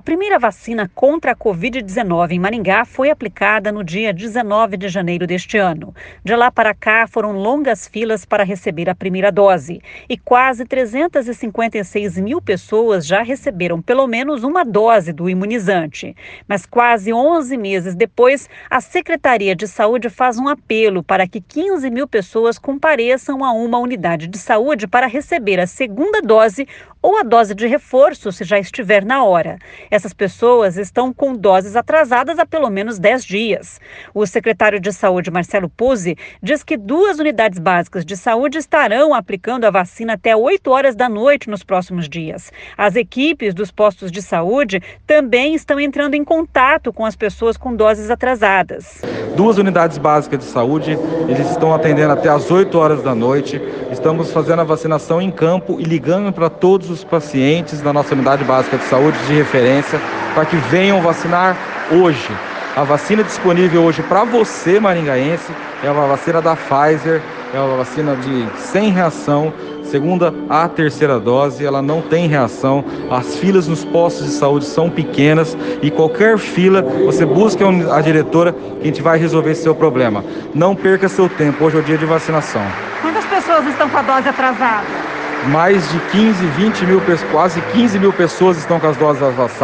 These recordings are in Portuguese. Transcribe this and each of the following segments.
primeira vacina contra a Covid-19 em Maringá foi aplicada no dia 19 de janeiro deste ano. De lá para cá, foram longas filas para receber a primeira dose. E quase 356 mil pessoas já receberam pelo menos uma dose do imunizante. Mas quase 11 meses depois, a Secretaria de Saúde faz um apelo para que 15 mil pessoas compareçam a uma unidade de saúde para receber a segunda dose ou a dose de reforço, se já estiver na hora. Essas pessoas estão com doses atrasadas há pelo menos 10 dias. O secretário de Saúde, Marcelo Puzzi, diz que 2 unidades básicas de saúde estarão aplicando a vacina até 8 horas da noite nos próximos dias. As equipes dos postos de saúde também estão entrando em contato com as pessoas com doses atrasadas. 2 unidades básicas de saúde, eles estão atendendo até às 8 horas da noite. Estamos fazendo a vacinação em campo e ligando para todos os pacientes da nossa unidade básica de saúde de referência para que venham vacinar hoje. A vacina disponível hoje para você, maringaense, é uma vacina da Pfizer, é uma vacina sem reação. Segunda a terceira dose, ela não tem reação. As filas nos postos de saúde são pequenas e qualquer fila, você busca a diretora que a gente vai resolver esse seu problema. Não perca seu tempo, hoje é o dia de vacinação. Quantas pessoas estão com a dose atrasada? Mais de 20 mil, quase 15 mil pessoas estão com as doses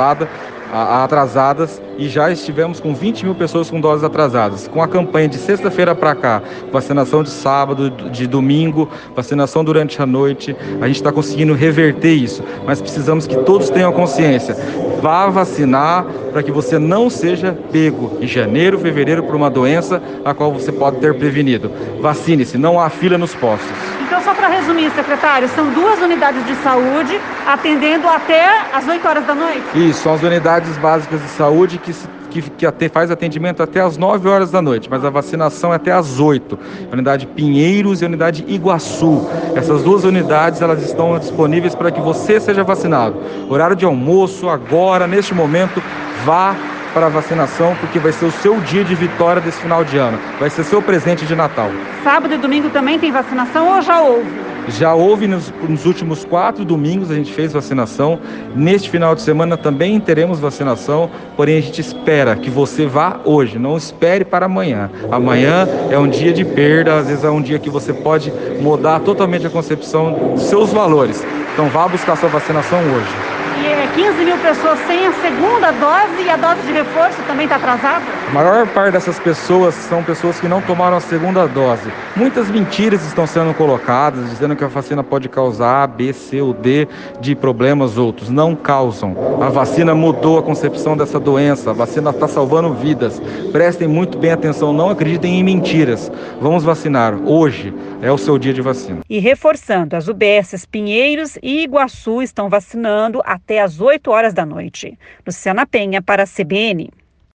atrasadas e já estivemos com 20 mil pessoas com doses atrasadas. Com a campanha de sexta-feira para cá, vacinação de sábado, de domingo, vacinação durante a noite, a gente está conseguindo reverter isso, mas precisamos que todos tenham consciência. Vá vacinar para que você não seja pego em janeiro, fevereiro por uma doença a qual você pode ter prevenido. Vacine-se, não há fila nos postos. Então, só para resumir, secretário, são 2 unidades de saúde atendendo até às 8 horas da noite? Isso, são as unidades básicas de saúde que faz atendimento até às 9 horas da noite, mas a vacinação é até às 8. A unidade Pinheiros e a unidade Iguaçu. Essas 2 unidades, elas estão disponíveis para que você seja vacinado. Horário de almoço, agora, neste momento, vá para a vacinação, porque vai ser o seu dia de vitória desse final de ano. Vai ser seu presente de Natal. Sábado e domingo também tem vacinação ou já houve? Já houve nos últimos 4 domingos, a gente fez vacinação. Neste final de semana também teremos vacinação, porém a gente espera que você vá hoje, não espere para amanhã. Amanhã é um dia de perda, às vezes é um dia que você pode mudar totalmente a concepção dos seus valores. Então vá buscar sua vacinação hoje. E 15 mil pessoas sem a segunda dose e a dose de reforço também está atrasada? A maior parte dessas pessoas são pessoas que não tomaram a segunda dose. Muitas mentiras estão sendo colocadas, dizendo que a vacina pode causar A, B, C ou D de problemas outros. Não causam. A vacina mudou a concepção dessa doença. A vacina está salvando vidas. Prestem muito bem atenção, não acreditem em mentiras. Vamos vacinar. Hoje é o seu dia de vacina. E reforçando, as UBSs Pinheiros e Iguaçu estão vacinando até às 8 horas da noite. Luciana Penha para a CBN.